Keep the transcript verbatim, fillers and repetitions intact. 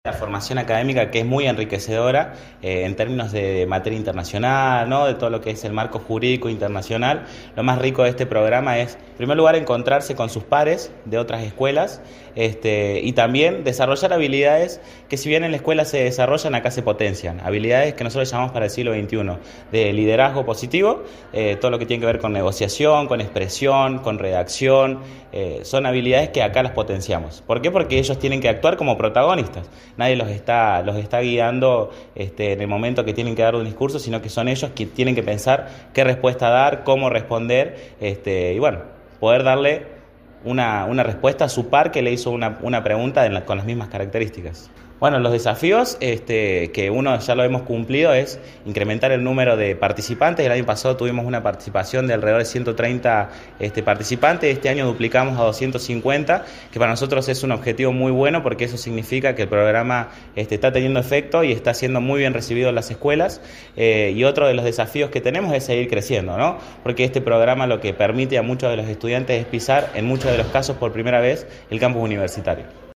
La formación académica que es muy enriquecedora eh, en términos de, de materia internacional, ¿no? De todo lo que es el marco jurídico internacional. Lo más rico de este programa es, en primer lugar, encontrarse con sus pares de otras escuelas este, y también desarrollar habilidades que, si bien en la escuela se desarrollan, acá se potencian. Habilidades que nosotros llamamos para el siglo veintiuno, de liderazgo positivo, eh, todo lo que tiene que ver con negociación, con expresión, con redacción, eh, son habilidades que acá las potenciamos. ¿Por qué? Porque ellos tienen que actuar como protagonistas. Nadie los está, los está guiando este, en el momento que tienen que dar un discurso, sino que son ellos quienes tienen que pensar qué respuesta dar, cómo responder, este, y bueno, poder darle una, una respuesta a su par que le hizo una, una pregunta en la, con las mismas características. Bueno, los desafíos este, que uno ya lo hemos cumplido es incrementar el número de participantes. El año pasado tuvimos una participación de alrededor de ciento treinta este, participantes. Este año duplicamos a doscientos cincuenta, que para nosotros es un objetivo muy bueno porque eso significa que el programa este, está teniendo efecto y está siendo muy bien recibido en las escuelas. Eh, y otro de los desafíos que tenemos es seguir creciendo, ¿no? Porque este programa lo que permite a muchos de los estudiantes es pisar, en muchos de los casos por primera vez, el campus universitario.